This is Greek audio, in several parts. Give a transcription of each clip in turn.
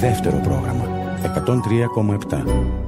Δεύτερο πρόγραμμα 103,7.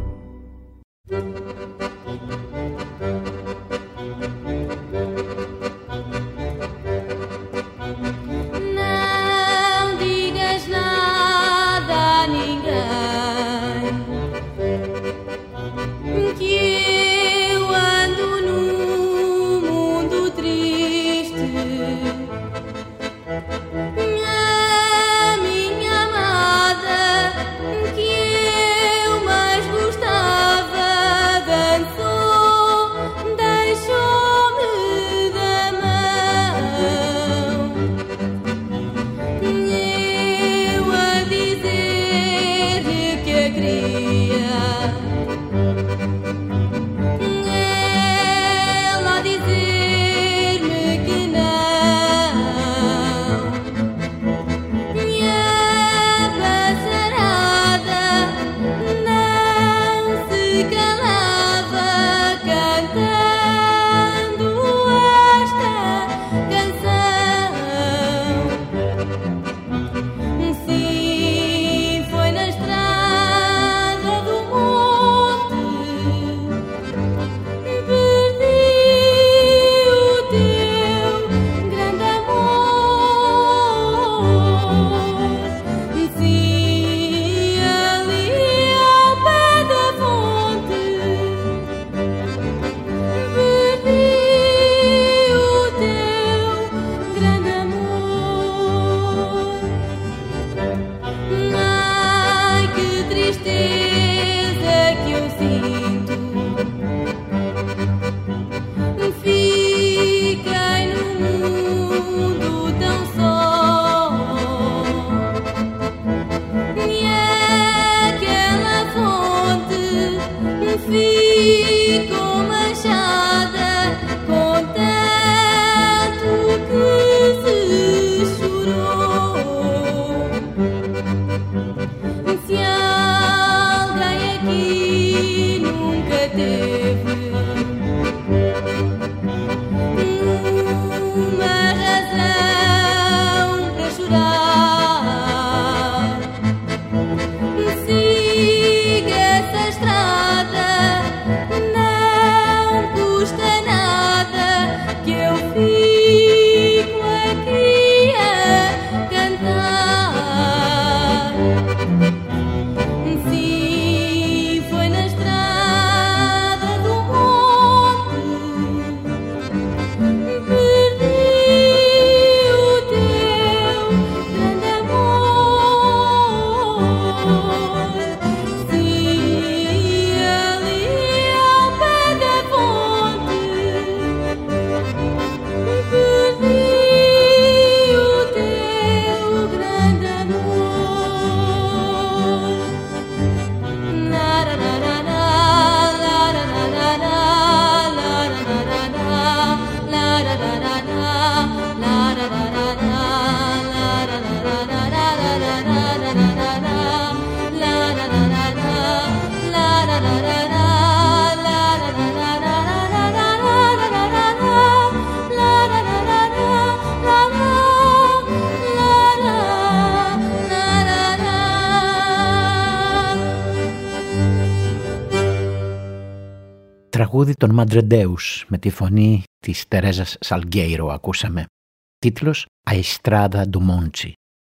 Τραγούδι των Madre Deus με τη φωνή της Τερέζας Σαλγκέιρο ακούσαμε. Τίτλος «A Estrada do Monte»,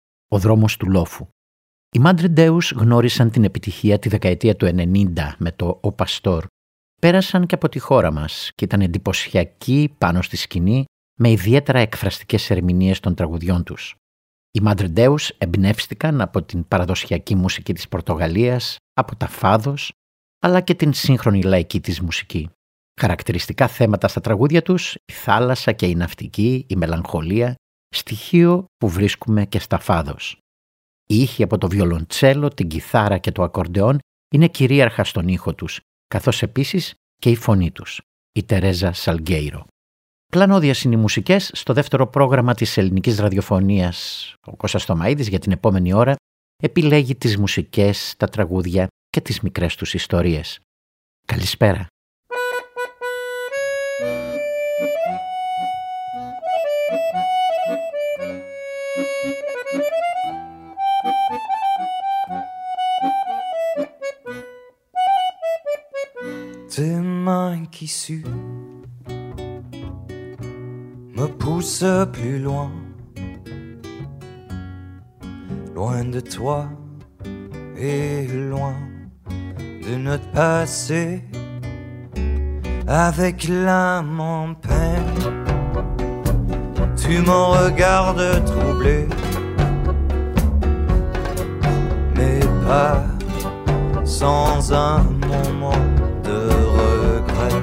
ο δρόμος του λόφου. Οι Madre Deus γνώρισαν την επιτυχία τη δεκαετία του 90 με το «Ο Παστόρ». Πέρασαν και από τη χώρα μας και ήταν εντυπωσιακοί πάνω στη σκηνή με ιδιαίτερα εκφραστικές ερμηνείες των τραγουδιών τους. Οι Madre Deus εμπνεύστηκαν από την παραδοσιακή μουσική της Πορτογαλίας, από τα φάδος, αλλά και την σύγχρονη λαϊκή της μουσική. Χαρακτηριστικά θέματα στα τραγούδια τους, η θάλασσα και η ναυτική, η μελαγχολία, στοιχείο που βρίσκουμε και στα φάδος. Οι ήχοι από το βιολοντσέλο, την κιθάρα και το ακορντεόν είναι κυρίαρχα στον ήχο τους, καθώς επίσης και η φωνή τους, η Τερέζα Σαλγκέιρο. Πλανώδιας είναι οι μουσικές στο δεύτερο πρόγραμμα της ελληνικής ραδιοφωνίας. Ο Κώστας Θωμαΐδης για την επόμενη ώρα επιλέγει τις μουσικές, τα τραγούδια και τις μικρές τους ιστορίες. Καλησπέρα. tissu me pousse plus loin, loin de toi et loin de notre passé, avec l'âme en peine. Tu me regardes troublé, mais pas sans un moment de regret.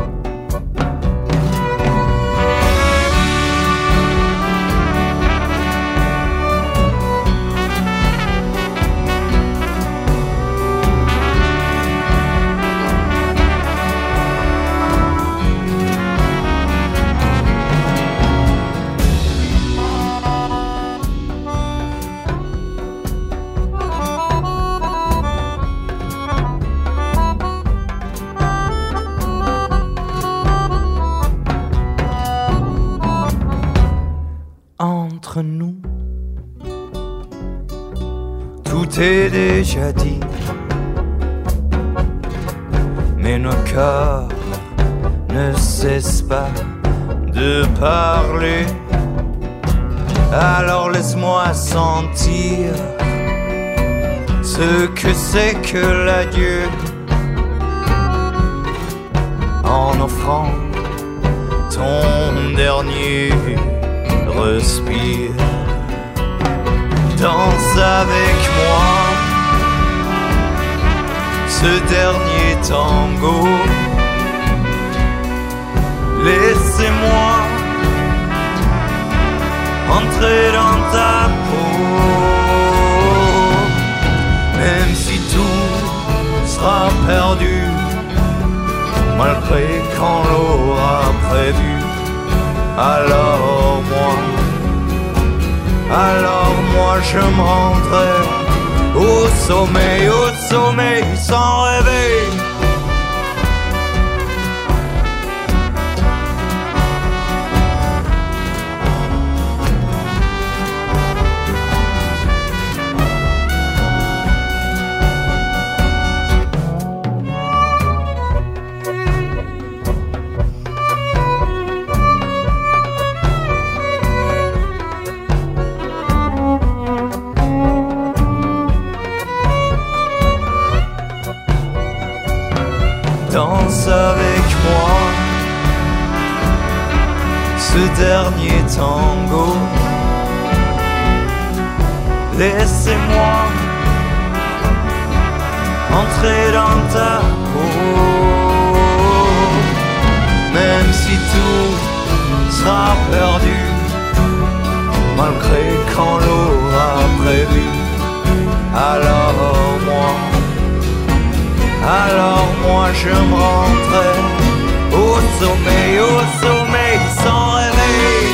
Entre nous, tout est déjà dit, mais nos cœurs ne cessent pas de parler. Alors laisse-moi sentir ce que c'est que l'adieu, en offrant ton dernier respire. Danse avec moi ce dernier tango. Laissez-moi entrer dans ta peau, même si tout sera perdu, malgré qu'on l'aura prévu. Alors moi je me rendrai au sommeil sans rêver. Danse avec moi ce dernier tango. Laissez-moi entrer dans ta peau, même si tout sera perdu, malgré qu'on l'aura prévu. Alors moi je me rendrai au sommeil sans réveil.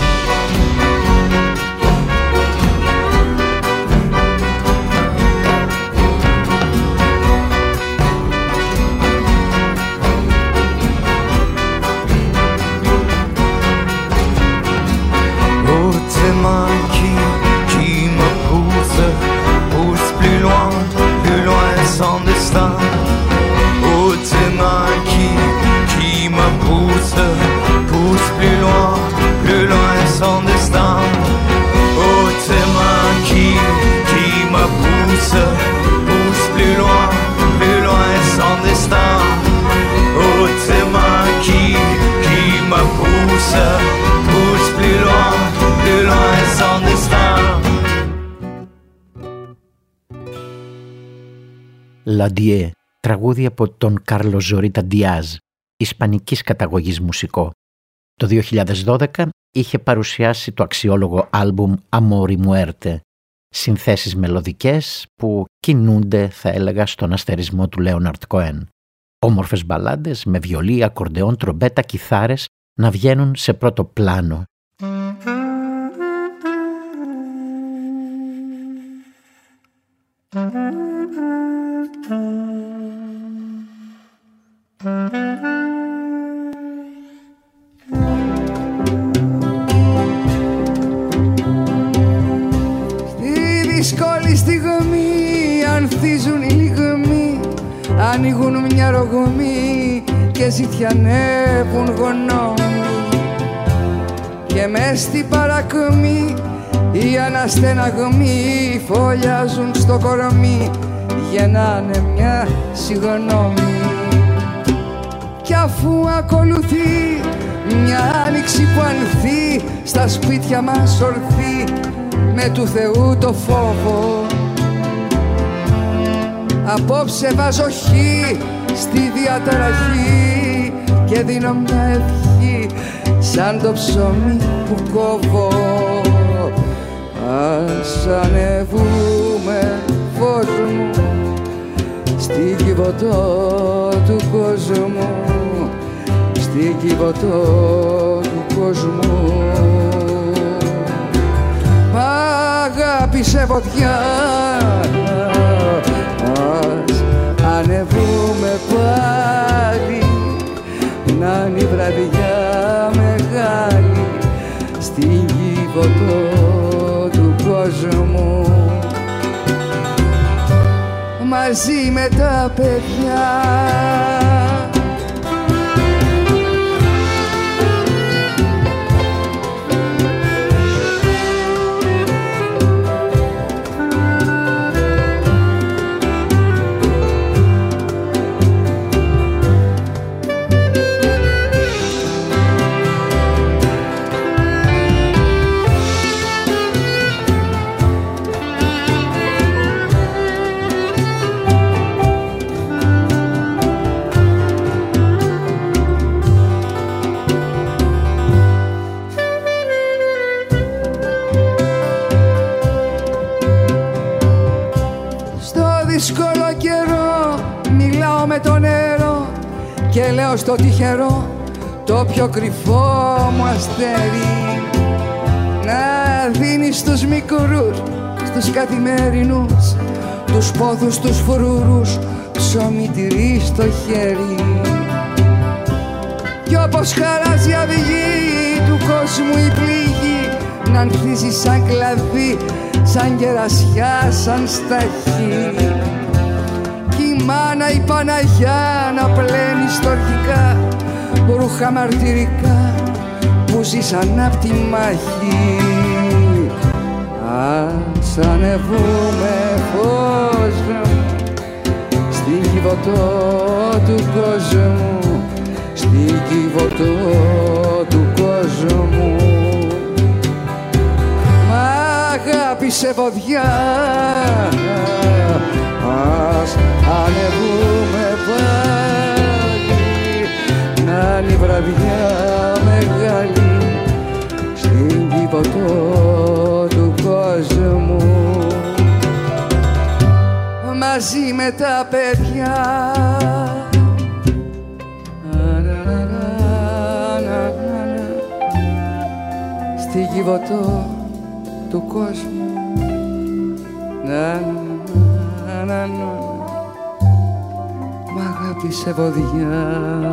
Oh, tes mains qui me poussent plus loin sans destin. Oh, tes mains qui me poussent plus loin sans destin. Oh, tes mains qui me poussent plus loin sans destin. Oh, tes mains qui me poussent plus loin sans destin. L'Adieu, τραγούδι από τον Κάρλος Ζωρίτα Ντιάζ, ισπανικής καταγωγής μουσικό. Το 2012 είχε παρουσιάσει το αξιόλογο άλμπουμ Amor y Muerte, συνθέσεις μελωδικές που κινούνται, θα έλεγα, στον αστερισμό του Λέοναρτ Κοέν. Όμορφες μπαλάντες με βιολί, ακορντεόν, τρομπέτα, κιθάρες να βγαίνουν σε πρώτο πλάνο. Στη δύσκολη στιγμή ανθίζουν οι λιγμοί, ανοίγουν μια ρογμή και ζητιανεύουν γονόμοι και μες στην παρακμή οι αναστεναγμοί φωλιάζουν στο κορμί, γεννάνε μια συγγνώμη. Κι αφού ακολουθεί μια άνοιξη που ανθεί στα σπίτια μας ορθή με του Θεού το φόβο, απόψε βάζω χ στη διαταραχή και δίνω μια ευχή σαν το ψωμί που κόβω. Ας ανεβούμε, φως μου, στην κυβωτό του κόσμου, στην κυβωτό του κόσμου. Μ' αγάπησε φωτιά, ας ανεβούμε πάλι, να είναι η βραδιά μεγάλη στην κυβωτό του κόσμου, μαζί με τα παιδιά. Δύσκολο καιρό μιλάω με το νερό και λέω στο τυχερό το πιο κρυφό μου αστέρι να δίνει στους μικρούς, στους καθημερινούς, τους πόθους, τους φρούρους, ψωμί τυρί στο χέρι. Κι όπως χαράζει αυγή του κόσμου η πληγή να ανθίζει σαν κλαδί, σαν κερασιά, σαν σταχύ, κι η μάνα η Παναγιά να πλένει στοργικά ρούχα μαρτυρικά που ζήσαν απ' τη μάχη. Ας ανεβούμε, φως μου, στην κυβωτό του κόσμου, στην κυβωτό του κόσμου. Αγάπησε βοδιά, ας ανεβούμε πάλι, να είναι η βραδιά μεγάλη στην κυβωτό του κόσμου, μαζί με τα παιδιά. Στην κυβωτό του κόσμου, μ' αγάπησε βοδιά,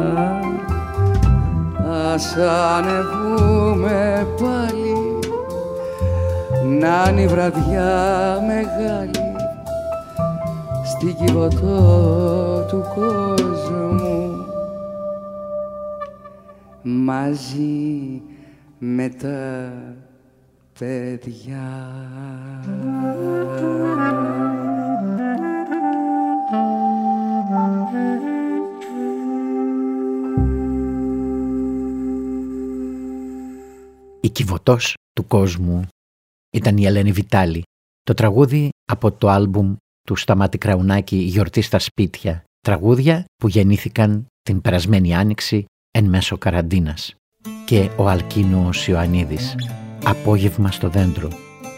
ας ανεβούμε πάλι, να είναι η βραδιά μεγάλη στην κυβωτό του κόσμου, μαζί με τα παιδιά. Η κυβωτός του κόσμου ήταν η Ελένη Βιτάλη. Το τραγούδι από το άλμπουμ του Σταμάτη Κραουνάκη «Γιορτή στα σπίτια». Τραγούδια που γεννήθηκαν την περασμένη άνοιξη εν μέσω καραντίνας. Και ο Αλκίνος Ιωαννίδης, «Απόγευμα στο δέντρο».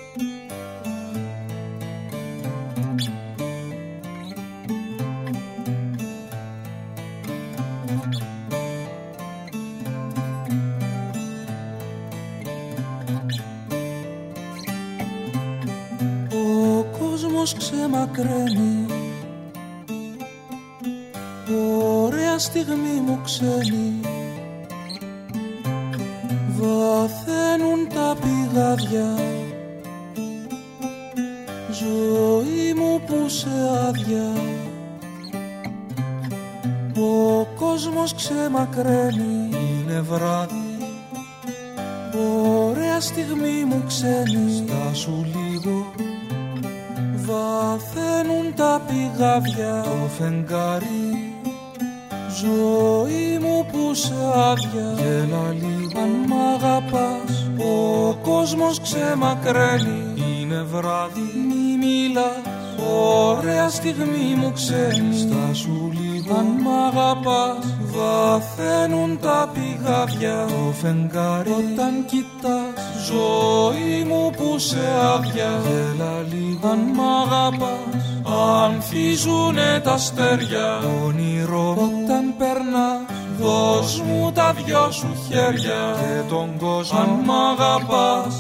Ο κόσμος ξεμακραίνει, ωραία στιγμή μου ξένη, βαθαίνουν τα πηγάδια, ζωή μου που σε άδεια. Ο κόσμος κόσμος ξεμακραίνει. Είναι βράδυ, ωραία στιγμή μου ξένη. στάσου λίγο, βαθαίνουν τα πηγάδια. το φεγγάρι, ζωή μου που σε άδεια. γέλα λίγο. Αν μ' αγαπάς, ο κόσμος ξεμακραίνει. Είναι βράδυ, Μη μιλάς, ωραία στιγμή μου ξένη. στάσου λίγο, Αν μ' αγαπάς, βαθαίνουν τα πηγάδια. το φεγγάρι, Όταν κοιτάς, ζωή μου που σε άδεια. γέλα λίγο. Αν μ' αγαπάς, ανθίζουνε τα αστέρια. Όνειρό μου Όταν περνάς, δώσ' μου τα δυο σου χέρια. και τον Αν κόσμο, μ' αγαπάς,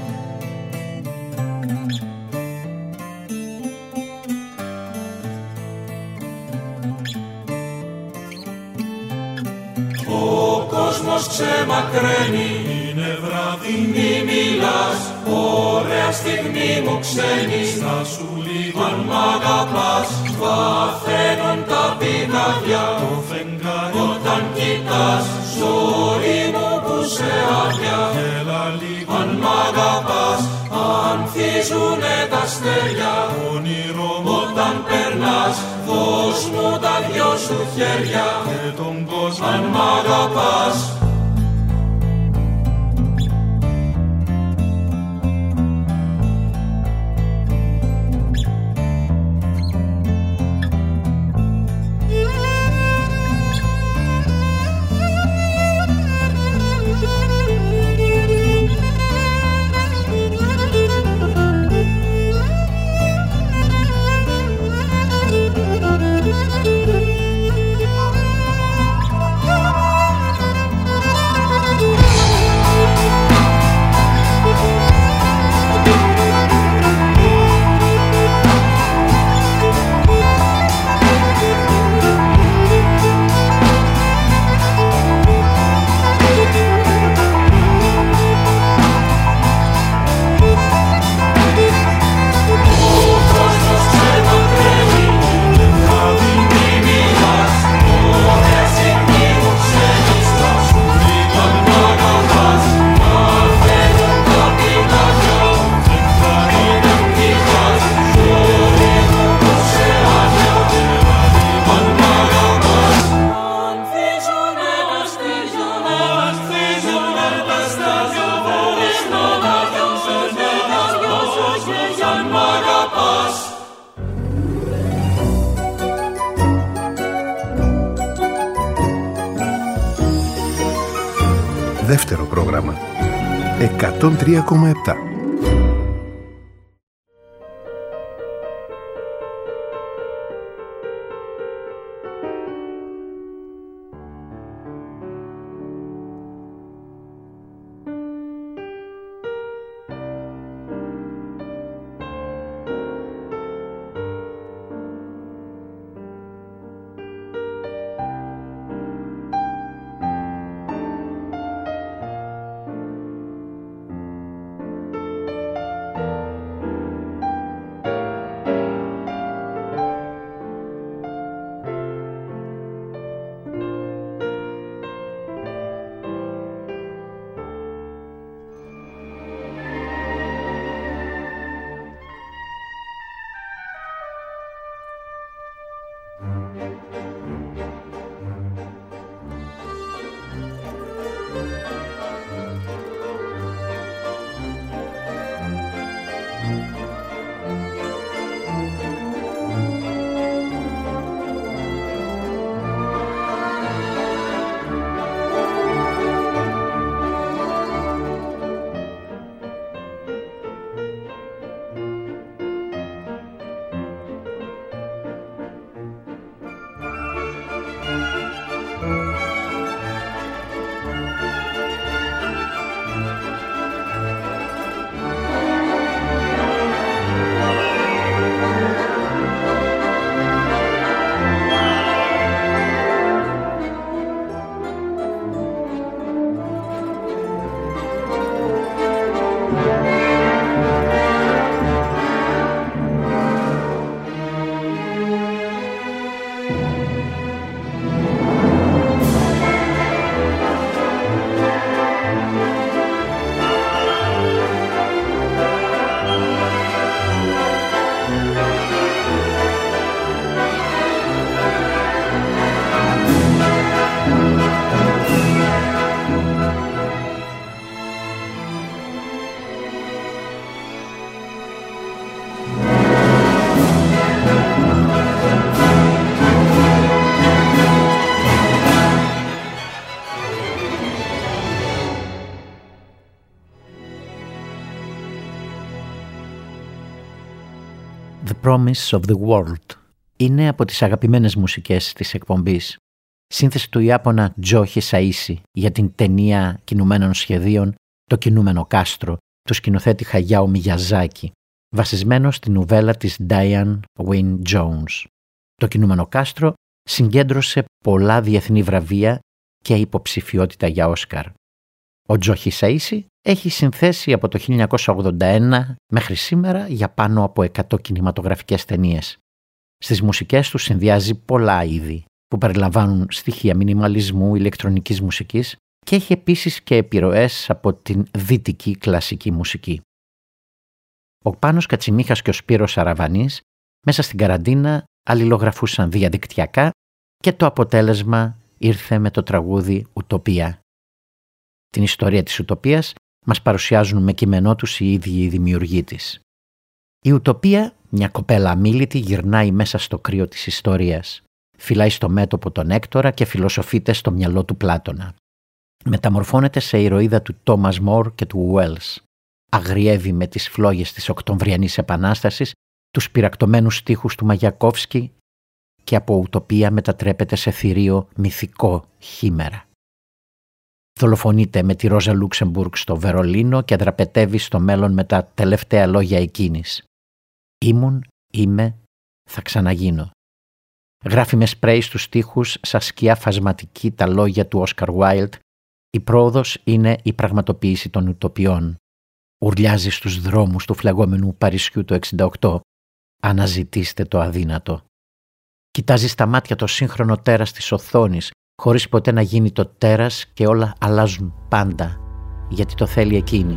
ο κόσμος ξεμακραίνει. είναι βράδυ, Μη μιλάς, ωραία στιγμή μου ξένη. στάσου λίγο, Αν μ' αγαπάς, βαθαίνουν τα πηγάδια. το φεγγάρι, Όταν κοιτάς, ζωή μου που σε άδεια. γέλα λίγο. Αν μ' αγαπάς, ανθίζουνε τα αστέρια. Όνειρό μου Όταν περνάς, δώσ' μου τα δυο σου χέρια. και τον κόσμο, Αν μ' αγαπάς, Δεύτερο πρόγραμμα 103,7. The Promise of the World είναι από τις αγαπημένες μουσικές της εκπομπής. Σύνθεση του Ιάπωνα Τζο Χισαΐση για την ταινία κινουμένων σχεδίων «Το κινούμενο κάστρο» του σκηνοθέτη Χαγιάο Μιγιαζάκη, βασισμένο στην νουβέλα της Diane Wynne Jones. Το κινούμενο κάστρο συγκέντρωσε πολλά διεθνή βραβεία και υποψηφιότητα για Όσκαρ. Ο Τζο Χισαΐση έχει συνθέσει από το 1981 μέχρι σήμερα για πάνω από 100 κινηματογραφικές ταινίες. Στις μουσικές του συνδυάζει πολλά είδη που περιλαμβάνουν στοιχεία μινιμαλισμού, ηλεκτρονικής μουσικής και έχει επίσης και επιρροές από την δυτική κλασική μουσική. Ο Πάνος Κατσιμίχας και ο Σπύρος Αραβανής μέσα στην καραντίνα αλληλογραφούσαν διαδικτυακά και το αποτέλεσμα ήρθε με το τραγούδι «Ουτοπία». Την ιστορία της Ουτοπίας μας παρουσιάζουν με κείμενό τους οι ίδιοι οι δημιουργοί της. Η Ουτοπία, μια κοπέλα αμίλητη, γυρνάει μέσα στο κρύο της ιστορίας. Φυλάει στο μέτωπο τον Έκτορα και φιλοσοφείται στο μυαλό του Πλάτωνα. Μεταμορφώνεται σε ηρωίδα του Τόμας Μορ και του Ουέλς. Αγριεύει με τις φλόγες της Οκτωβριανής Επανάστασης, τους πυρακτωμένους στίχους του Μαγιακόφσκι και από Ουτοπία μετατρέπεται σε θηρίο μυθικό χήμερα. Δολοφονείται με τη Ρόζα Λούξεμπουργκ στο Βερολίνο και δραπετεύει στο μέλλον με τα τελευταία λόγια εκείνης. «Ήμουν, είμαι, θα ξαναγίνω». Γράφει με σπρέι στους στίχους σαν σκιά φασματική τα λόγια του Όσκαρ Βάιλντ. Η πρόοδος είναι η πραγματοποίηση των ουτοπιών. Ουρλιάζει στους δρόμους του φλεγόμενου Παρισιού το 1968. Αναζητήστε το αδύνατο. Κοιτάζει στα μάτια το σύγχρονο τέρας της οθόνης, χωρίς ποτέ να γίνει το τέρας και όλα αλλάζουν πάντα, γιατί το θέλει εκείνη.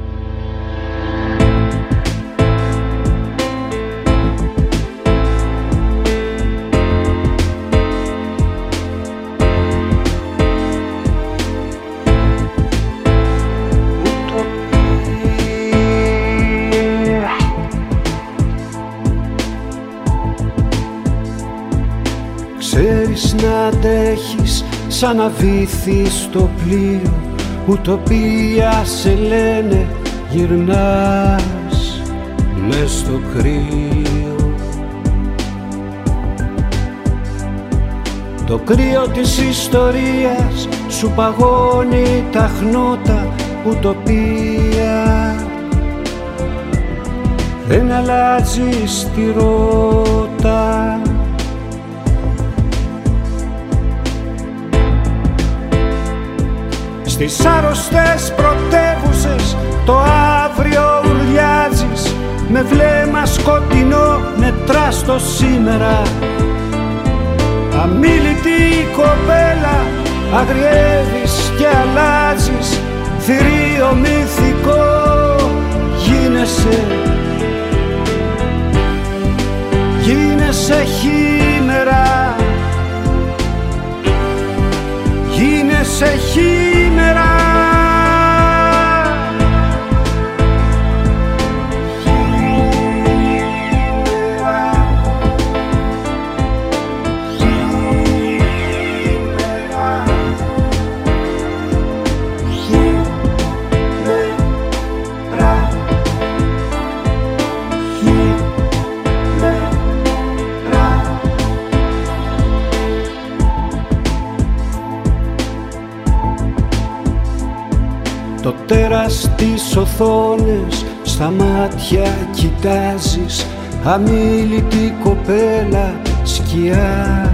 Ξέρεις να αντέχεις σαν να βύθεις στο πλοίο. Ουτοπία σε λένε, γυρνάς μες στο κρύο. Το κρύο της ιστορίας σου παγώνει τα χνότα. Ουτοπία δεν αλλάζεις τη ρότα. Στις άρρωστες πρωτεύουσες το αύριο ουρλιάζεις. Με βλέμμα σκοτεινό μετράς το σήμερα. Αμίλητη κοπέλα αγριεύεις και αλλάζεις. Θηρίο μυθικό γίνεσαι. Γίνεσαι χήμερα. Γίνεσαι χήμερα. Το τέρας τις οθόνες στα μάτια κοιτάζεις. Αμίλητη κοπέλα, σκιά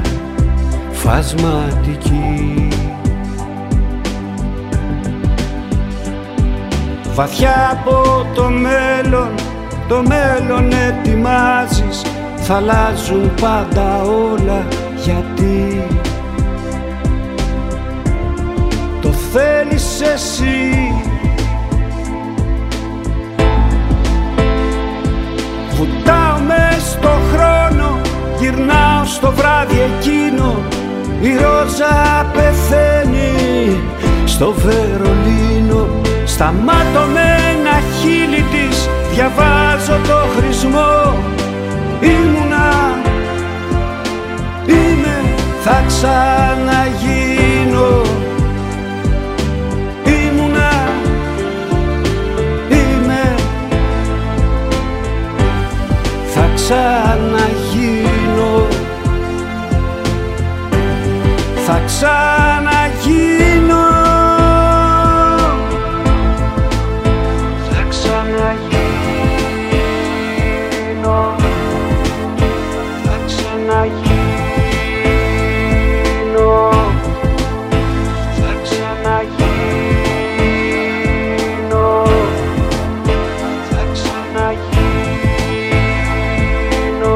φασματική. Βαθιά από το μέλλον ετοιμάζεις. Θα αλλάζουν πάντα όλα, γιατί το θέλεις εσύ. Βουτάω μες στο χρόνο, γυρνάω στο βράδυ εκείνο. Η Ρόζα πεθαίνει στο Βερολίνο. Σταμάτω με ένα χείλη της, διαβάζω το χρησμό. Ήμουνα, είμαι, θα ξαναγίνω. Ήμουνα, είμαι, θα ξαναγίνω, θα ξαναγίνω, θα ξαναγίνω, θα ξαναγίνω, θα ξαναγίνω, θα ξαναγίνω.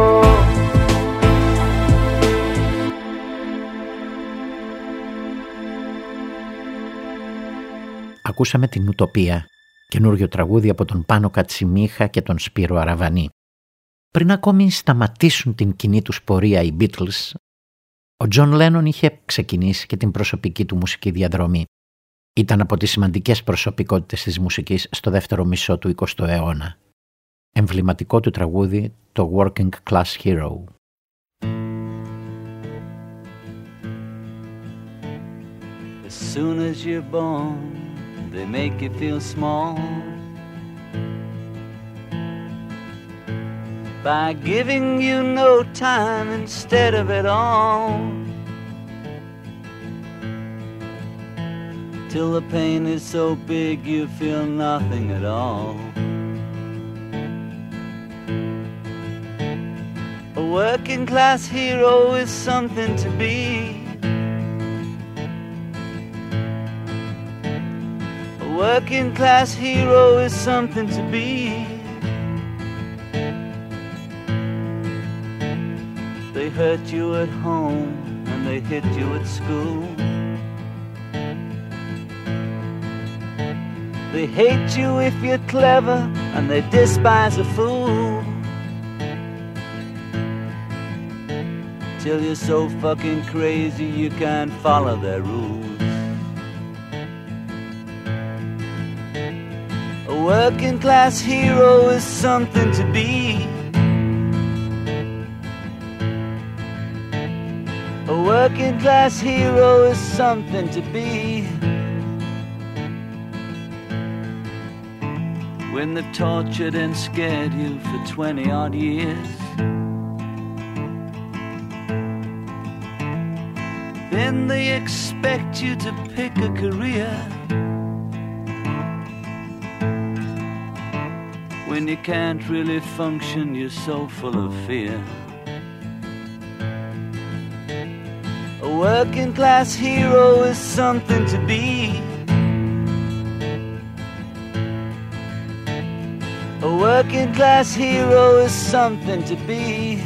Ακούσαμε την Ουτοπία, καινούριο τραγούδι από τον Πάνο Κατσιμίχα και τον Σπύρο Αραβανή. Πριν ακόμη σταματήσουν την κοινή τους πορεία οι Beatles, ο Τζον Λένον είχε ξεκινήσει και την προσωπική του μουσική διαδρομή. Ήταν από τις σημαντικές προσωπικότητες της μουσικής στο δεύτερο μισό του 20ου αιώνα. Εμβληματικό του τραγούδι, το Working Class Hero. As soon as you're born, they make you feel small by giving you no time instead of it all, till the pain is so big you feel nothing at all. A working class hero is something to be. A working class hero is something to be. They hurt you at home and they hit you at school. They hate you if you're clever and they despise a fool, till you're so fucking crazy you can't follow their rules. A working class hero is something to be. A working class hero is something to be. When they've tortured and scared you for 20 odd years, then they expect you to pick a career. When you can't really function, you're so full of fear. A working class hero is something to be. A working class hero is something to be.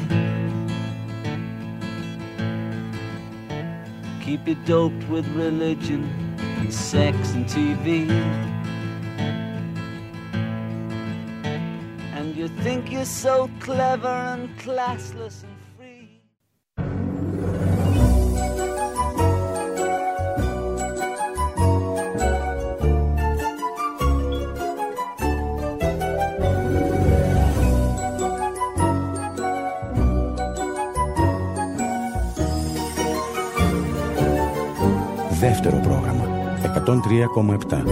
Keep you doped with religion and sex and TV, and you think you're so clever and classless and free. Δεύτερο πρόγραμμα 103,7.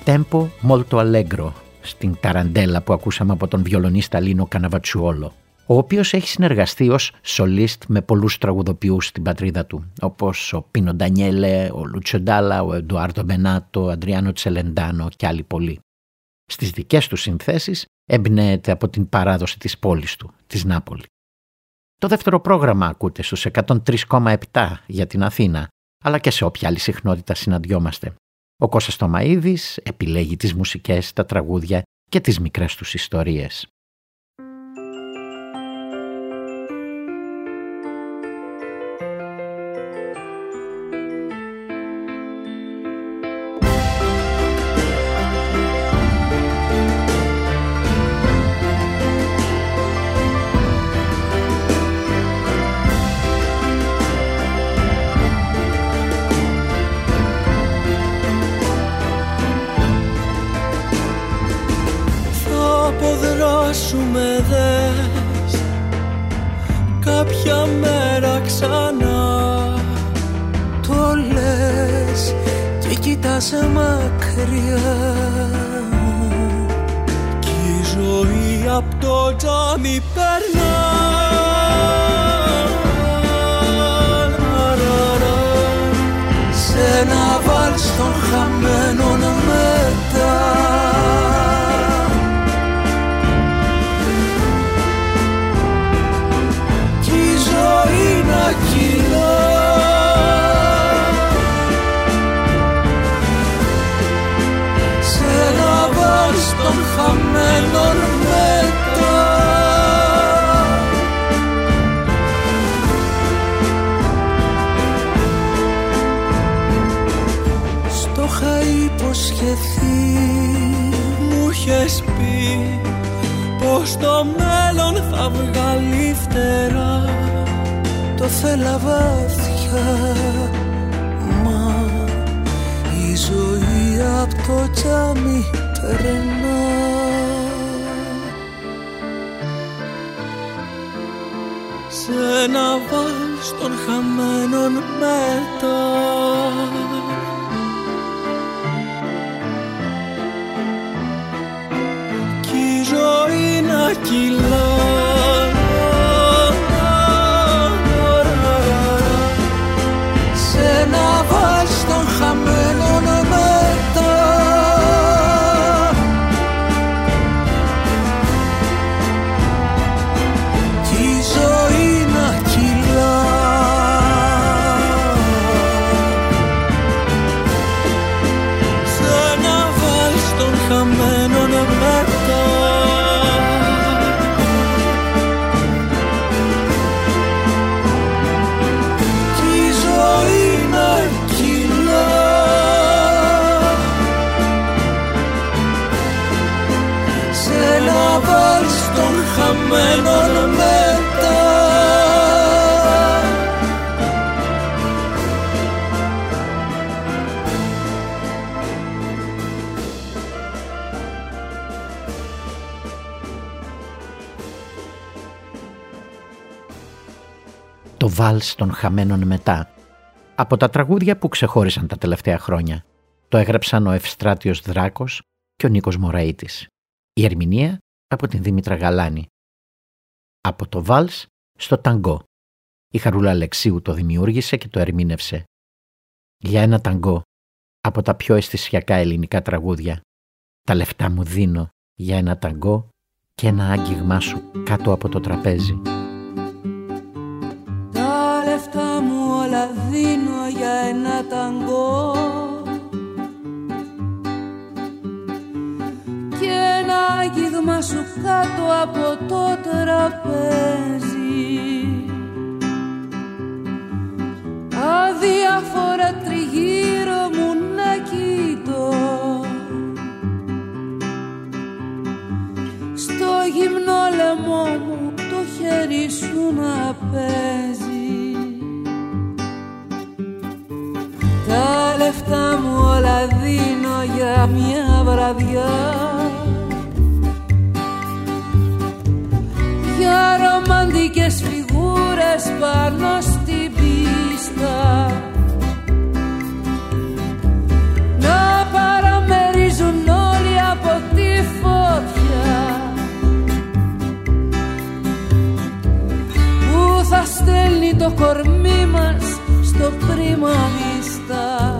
Tempo molto allegro στην ταραντέλα που ακούσαμε από τον βιολονίστα Λίνο Καναβατσουόλο, ο οποίος έχει συνεργαστεί ως σολίστ με πολλούς τραγουδοποιούς στην πατρίδα του, όπως ο Πίνο Ντανιέλε, ο Λούτσιο Ντάλα, ο Εντουάρντο Μπενάτο, ο Αντριάνο Τσελεντάνο και άλλοι πολλοί. Στις δικές του συνθέσεις εμπνέεται από την παράδοση της πόλης του, της Νάπολη. Το δεύτερο πρόγραμμα ακούτε στους 103,7 για την Αθήνα, αλλά και σε όποια άλλη συχνότητα συναντιόμαστε. Ο Κώστας Τομαΐδης επιλέγει τις μουσικές, τα τραγούδια και τις μικρές τους ιστορίες. Αποδράσουμε δες κάποια μέρα ξανά. Το λες και κοιτάς μακριά κι η ζωή απ' το τζάμι περνά. Σε ένα βάλς των χαμένων μετά να κυλά. Σε ένα βάλς των χαμένων μετά στο είχα υποσχεθεί, μου είχες πει πως το μέλλον θα βγάλει φτερά. Το θέλα βαθιά, μα η ζωή απ' το τζάμι περνά. Σε ένα βάλς των χαμένων μετά κι η ζωή να κυλά. Να βάλς των χαμένων μετά κι η ζωή να κυλά. Σε να βάλς των χαμένων μετά χαμένων μετά. Το βάλς των χαμένων μετά. Από τα τραγούδια που ξεχώρισαν τα τελευταία χρόνια. Το έγραψαν ο Ευστράτιος Δράκος και ο Νίκος Μωραΐτης. Η ερμηνεία από την Δήμητρα Γαλάνη. Από το βάλς στο ταγκό. Η Χαρούλα Αλεξίου το δημιούργησε και το ερμήνευσε. Για ένα ταγκό από τα πιο αισθησιακά ελληνικά τραγούδια. Τα λεφτά μου δίνω για ένα ταγκό και ένα άγγιγμά σου κάτω από το τραπέζι. Τα λεφτά μου όλα δίνω για ένα ταγκό και ένα άγγιγμα σου κάτω από το τραπέζι. Αδιάφορα τριγύρω μου να κοιτώ, στο γυμνό λαιμό μου το χέρι σου να παίζει. Τα λεφτά μου όλα δίνω για μια βραδιά, για ρομαντικές φιγούρες πάνω στην πίστα, να παραμερίζουν το κορμί μας στο πρίμα βίστα.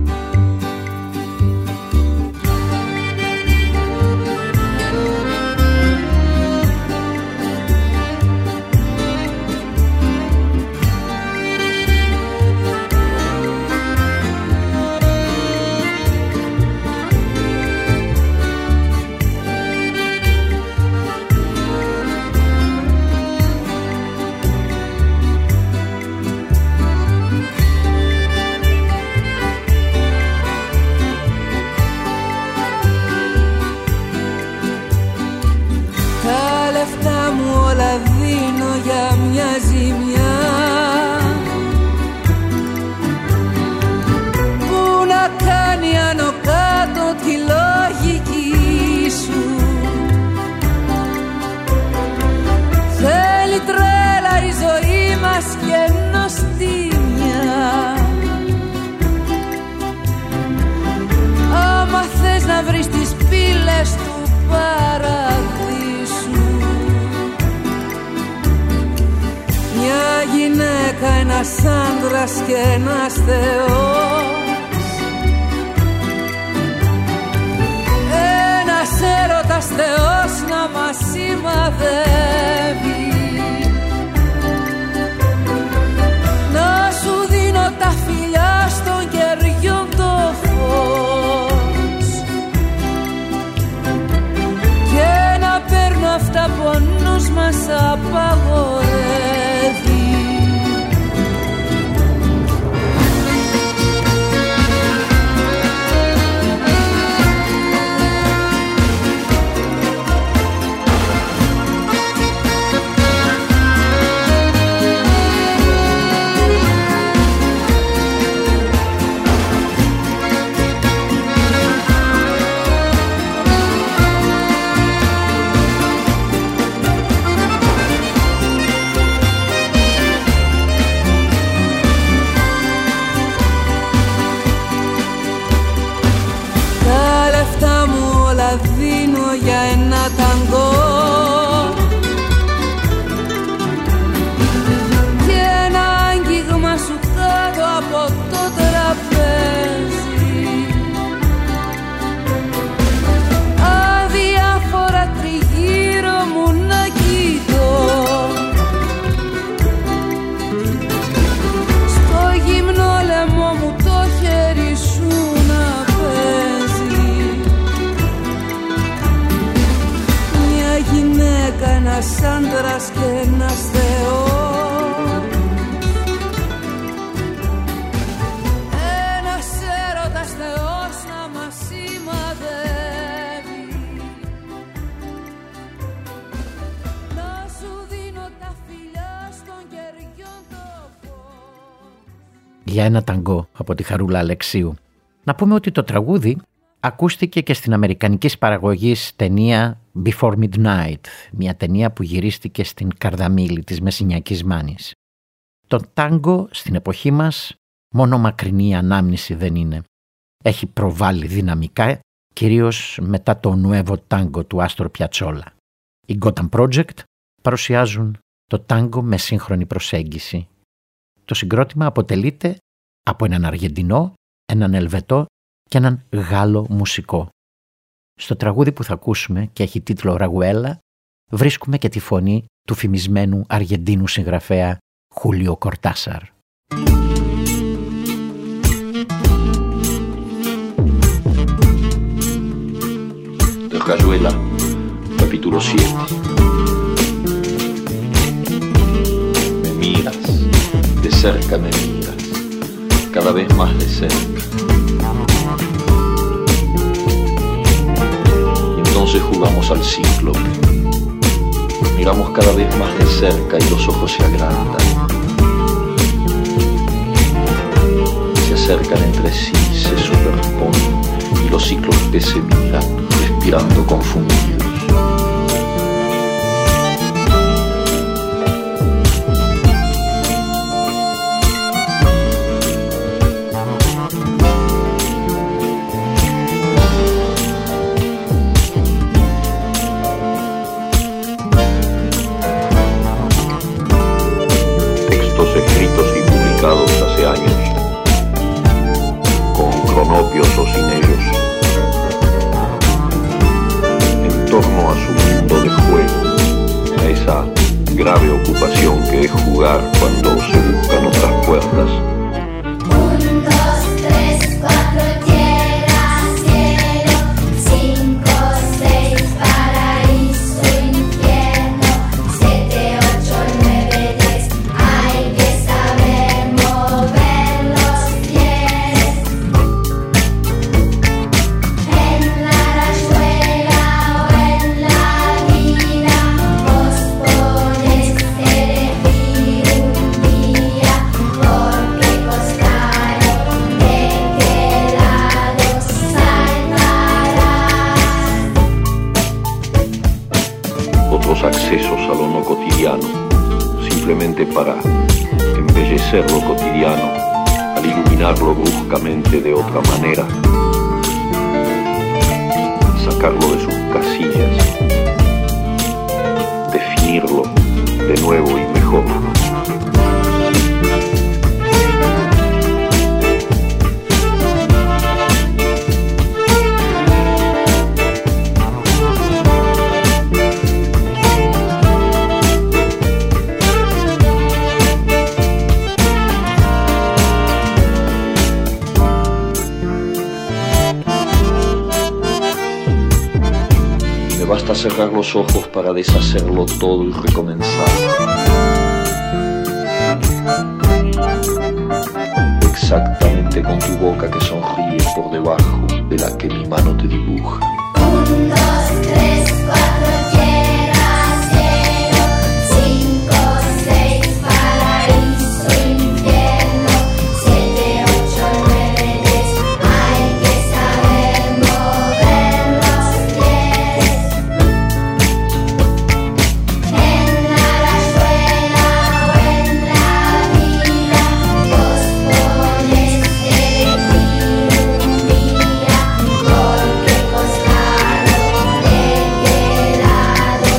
Ένας άντρας και ένας θεός, ένας έρωτας θεός να μας σημαδεύει. Να σου δίνω τα φιλιά στον κεριόν το φως και να παίρνω αυτά που ο νους μας απαγορεύει. Δίνω για ένα ταγκό και ένα άγγιγμα σου κάτω από το τραπέζι. Αδιάφορα τριγύρω μου να κοιτώ, στο γυμνό λαιμό μου το χέρι σου να παίζει. Γυναίκα, ένας άντρας και ένας θεός, ένας έρωτας θεός να μας σημαδεύει. Να σου δίνω τα φιλιά στον κεριόν το φως. Για ένα ταγκό από τη Χαρούλα Αλεξίου. Να πούμε ότι το τραγούδι ακούστηκε και στην αμερικανικής παραγωγής ταινία Before Midnight, μια ταινία που γυρίστηκε στην Καρδαμίλη της Μεσσηνιακής Μάνης. Το τάγκο στην εποχή μας μόνο μακρινή ανάμνηση δεν είναι. Έχει προβάλλει δυναμικά, κυρίως μετά το νουέβο τάγκο του Άστορ Πιατσόλα. Οι Gotham Project παρουσιάζουν το τάγκο με σύγχρονη προσέγγιση. Το συγκρότημα αποτελείται από έναν Αργεντινό, έναν Ελβετό και έναν Γάλλο μουσικό. Στο τραγούδι που θα ακούσουμε και έχει τίτλο «Ραγουέλα» βρίσκουμε και τη φωνή του φημισμένου Αργεντίνου συγγραφέα Χούλιο Κορτάσαρ. Rayuela, capítulo 7. Me miras, de cerca me miras, cada vez más de cerca. Y entonces jugamos al cíclope. Miramos cada vez más de cerca y los ojos se agrandan. Se acercan entre sí, se superponen y los cíclopes se miran, respirando confundidos. fabricados hace años, con cronopios o sin ellos, en torno a su mundo de juego, a esa grave ocupación que es jugar cuando se buscan otras puertas. 1, 2, 3, 4, tierra, cielo, 5, 6, paraíso, infierno, 7, 8, 9, 10, hay que saber mover los pies. En la rayuela o en la vida, vos podés elegir un día, porque costaron de qué lado saltarás. Otros accesos a lo no cotidiano, simplemente para embellecer lo cotidiano, al iluminarlo bruscamente de otra manera, sacarlo de sus casillas, definirlo de nuevo y mejor. Basta cerrar los ojos para deshacerlo todo y recomenzar. Exactamente con tu boca que sonríe por debajo de la que mi mano te dibuja. 1, 2, 3, 4, tierra, cielo, 5, 6, paraíso, infierno, 7, 8, 9, 10, hay que saber mover los pies. En la rayuela o en la vida, vos podés elegir un día, porque costaron de qué lado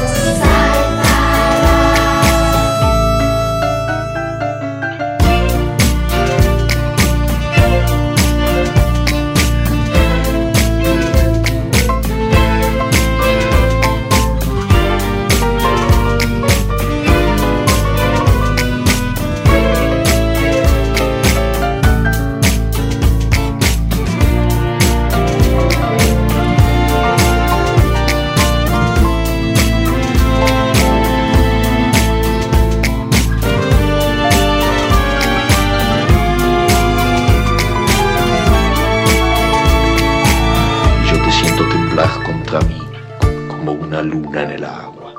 Yo te siento temblar contra mí como una luna en el agua.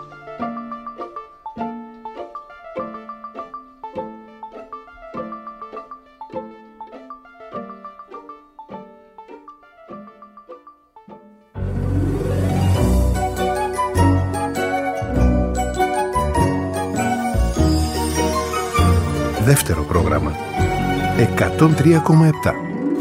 Δεύτερο πρόγραμμα. 103,7.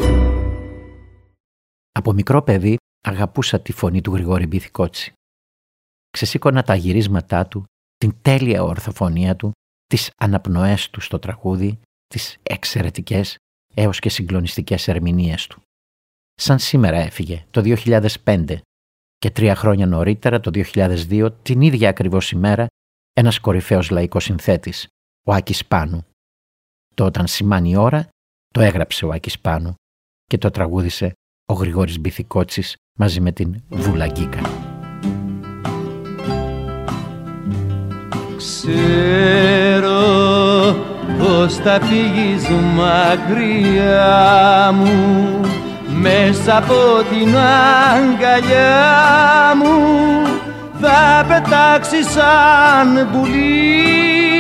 Από μικρό παιδί αγαπούσα τη φωνή του Γρηγόρη Μπιθικότσι. Ξεσήκωνα τα γυρίσματά του, την τέλεια ορθοφωνία του, τις αναπνοές του στο τραγούδι, τις εξαιρετικές έως και συγκλονιστικές ερμηνείες του. Σαν σήμερα έφυγε το 2005 και 3 χρόνια νωρίτερα το 2002, την ίδια ακριβώς ημέρα, ένας κορυφαίος λαϊκός συνθέτης, ο Άκης Πάνου. Το «Όταν σημάνει η ώρα» το έγραψε ο Άκης Πάνου και το τραγούδισε ο Γρηγόρης Μπιθικότσης μαζί με την Βούλα Γκίκα. Ξέρω πως θα φύγεις μακριά μου, μέσα από την αγκαλιά μου θα πετάξεις σαν πουλί.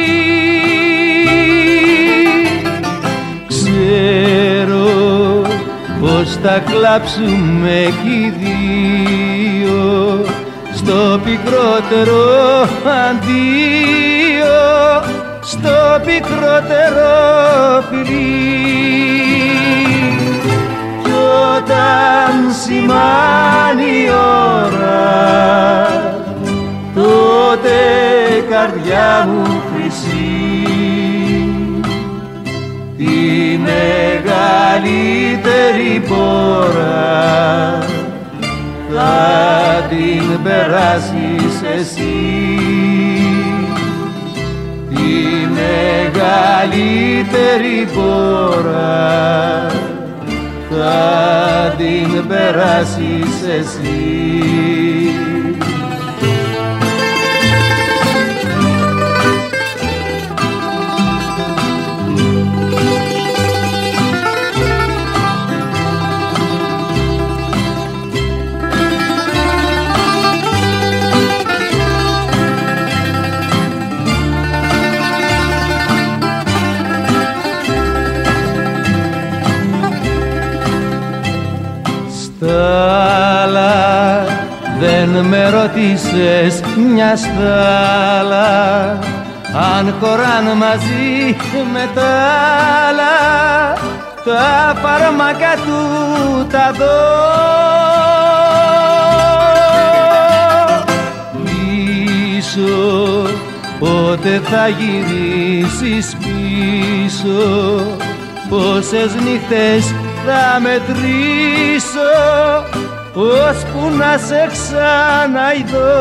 Ξέρω πως θα κλάψουμε κι οι δύο στο πικρότερο αντίο, στο πικρότερο φιλί. Κι όταν σημάνει η ώρα, τότε καρδιά μου χρυσή, τη καλύτερη πόρα θα την περάσεις εσύ. Τη μεγαλύτερη πόρα θα την περάσεις εσύ. Στάλα, δεν με ρώτησες μια στάλα αν χωράν μαζί με τα άλλα τα φάρμακα του τα δω. Πίσω, πότε θα γυρίσεις πίσω, πόσες νύχτες θα μετρήσω ώσπου να σε ξαναειδώ.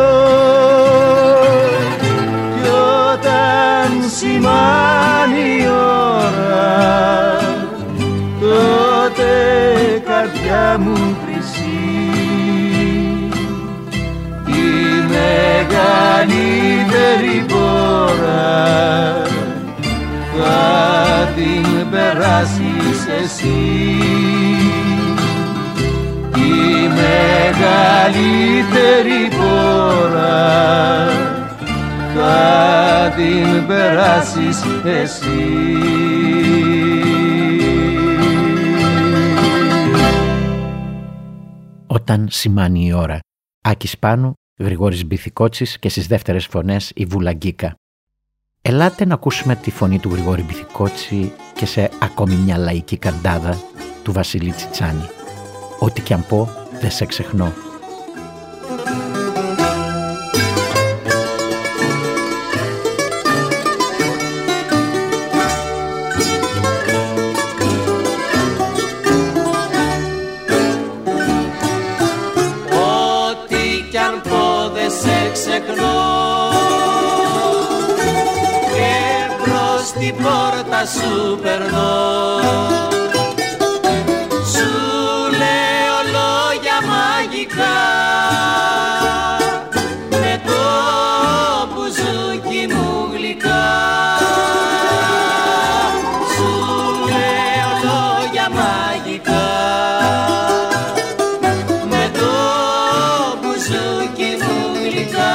Κι όταν σημάνει η ώρα, τότε καρδιά μου χρυσή, η μεγαλύτερη πόρα θα την περάσεις εσύ. Η μεγαλύτερη πόρα θα την περάσεις εσύ. Όταν σημάνει η ώρα. Άκης Πάνου, Γρηγόρης Μπιθικότσης και στις δεύτερες φωνές η Βούλα Γκίκα. Ελάτε να ακούσουμε τη φωνή του Γρηγόρη Μπιθικότση και σε ακόμη μια λαϊκή καντάδα του Βασίλη Τσιτσάνη. Ό,τι κι αν πω δεν σε ξεχνώ. Ό,τι κι αν πω δεν σε ξεχνώ και προς την πόρτα σου περνώ. Με το μπουζούκι μου γλυκά σου λέω λόγια μαγικά. Με το μπουζούκι μου γλυκά.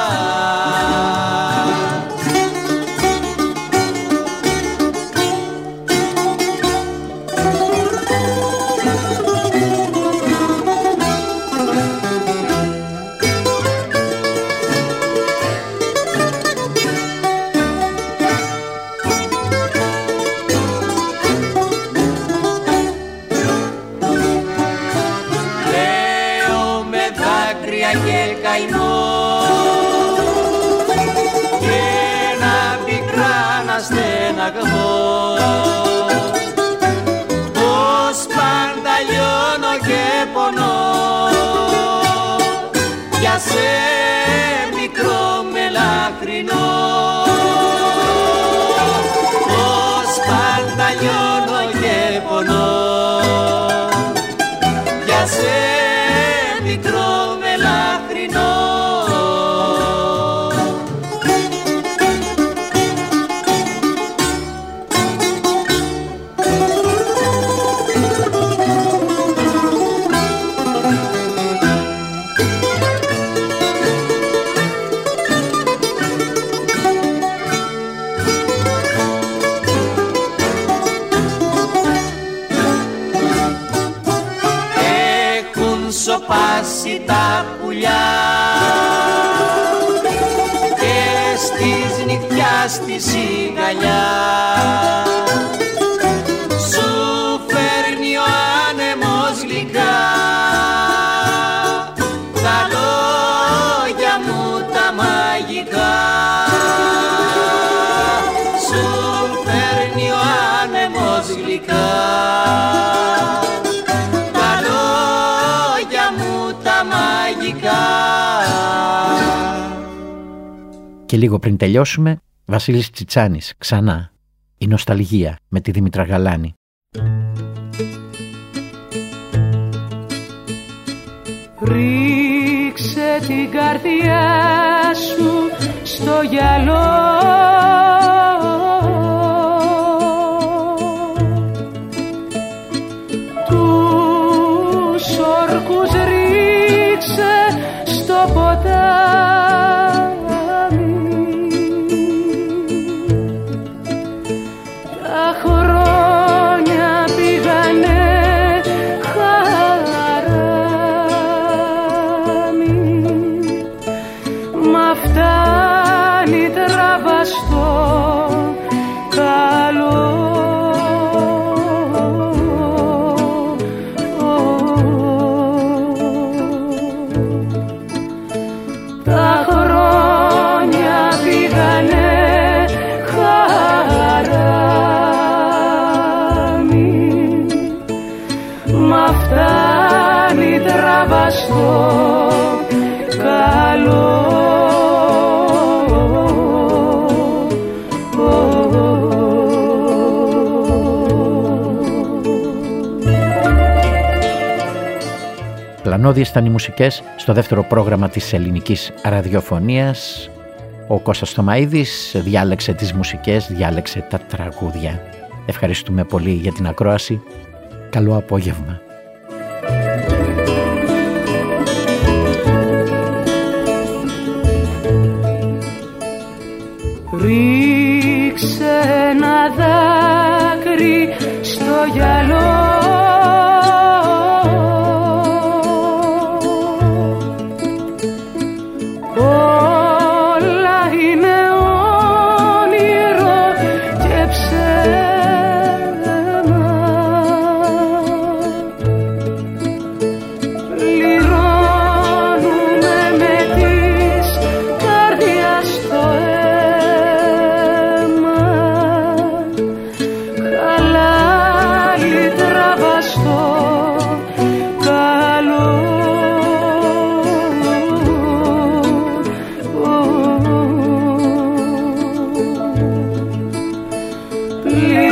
Και ένα πικρά στεναγμό, πως πάντα λιώνω και πονώ για σε μικρό μελαχρινό. Πως πάντα λιώνω και πονώ για σε μικρό μελαχρινό. Σοπάσει τα πουλιά και στις νυχτιάς τη σιγαλιά σου φέρνει ο άνεμος γλυκά τα λόγια μου τα μαγικά. Σου φέρνει ο άνεμος γλυκά Και λίγο πριν τελειώσουμε, Βασίλης Τσιτσάνης, ξανά, η νοσταλγία με τη Δήμητρα Γαλάνη. Ρίξε την καρδιά σου στο γυαλό, τους όρκους ρίξε στο ποτάμι, τα χρόνια πήγανε φτάνει τραβαστό καλό. Τα χρόνια πήγανε χαράμι, μα φτάνει τραβαστό καλό. Πλανώδιες ήταν οι μουσικές στο δεύτερο πρόγραμμα της ελληνικής ραδιοφωνίας. Ο Κώστας Θωμαίδης διάλεξε τις μουσικές, διάλεξε τα τραγούδια. Ευχαριστούμε πολύ για την ακρόαση. Καλό απόγευμα. Ρίξε ένα δάκρυ στο γυαλό, όλα είναι όνειρο και ψέμα. Πληρώνουμε με της καρδιάς το αίμα, χαλάλι τραβαστό καλό. Please.